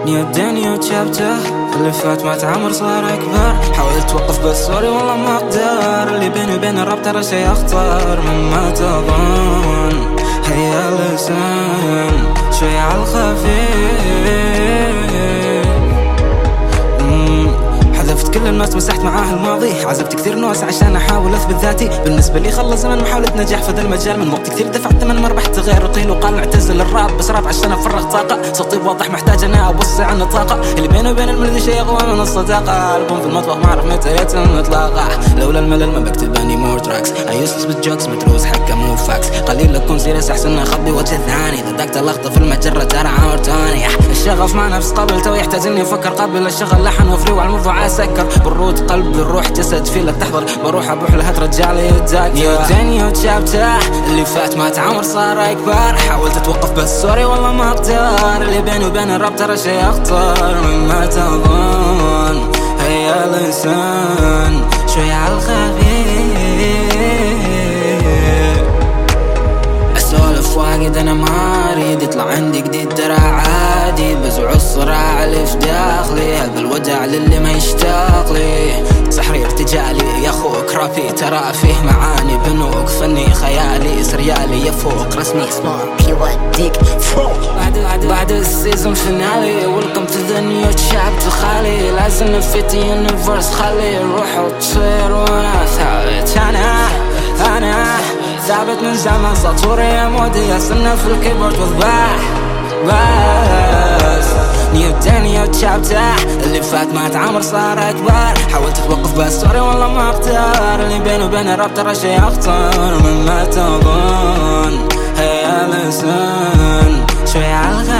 نيو الدنيا وتشابته، اللي فات ما تعمر صار أكبر. حاولت توقف بس سوري والله ما أقدر، اللي بيني وبين الرب ترى شي أخطر مما تظن. هيا لسان شوي عالخفيف، حذفت كل الناس مسحت معاه الماضي، عزبت كثير ناس عشان احاول اثبت ذاتي. بالنسبه لي خلص زمن محاولة نجاح في ذا المجال، من وقت كثير دفعت ثمن ما ربحت غير قيل وقال اعتزل الراب، بس راب عشان افرغ طاقه. صوتي واضح محتاج انا اوسع النطاقه، اللي بيني وبين الملذي شيء اقوى من الصداقه. البوم في المطبخ ما اعرف متى يتم اطلاقه، لولا الملل ما بكتب اني مور تراكس. اي يوسلس بالجوكس متروس حكه مو فاكس، قليل اكون سيريس احسن اخبي وجه ثاني. ضدقت اللخطه في المجره ترى عمر تاني، الشغف مع نفس قبل تو يحتاج اني افكر قبل الشغل لحن وفري وعلى الموضوع اسكر. بالروت قلب بالروح جسد في لا تحضر، بروح ابوح لها ترجع لي الذاكره. نيو الدنيا وتشابته، اللي فات ما تعمر صار اكبر. حاولت اتوقف بس سوري والله ما اقدر، اللي بيني وبين الرب ترى شي اخطر مما تظن. هيا لسان شوي عالخفيف، اسولف واجد انا ما اريد يطلع عندي جديد ترى عادي، بزع الصراع اللي في داخلي، هذا الوجع للي ما يشتاق لي. سحري ارتجالي يا اخوك رابي ترى فيه معاني بنوك، فني خيالي سريالي يفوق رسمي يوديك فوق. بعد السيزون فينالي، ويلكم تو ذا نيو تشابتر خالي. لازم نفيت يونيفرس خلي الروح وتصير وانا ثابت. انا ثابت من زمان، سطوري يا مودي اصلنا في الكيبورد وذبح بس. نيو الدنيا وتشابته، اللي فات ما تعمر صار اكبر. حاولت اتوقف بس سوري والله ما اقدر، اللي بيني وبين الراب ترى شي اخطر مما تظن. هيا لسان شوي عالخفيف.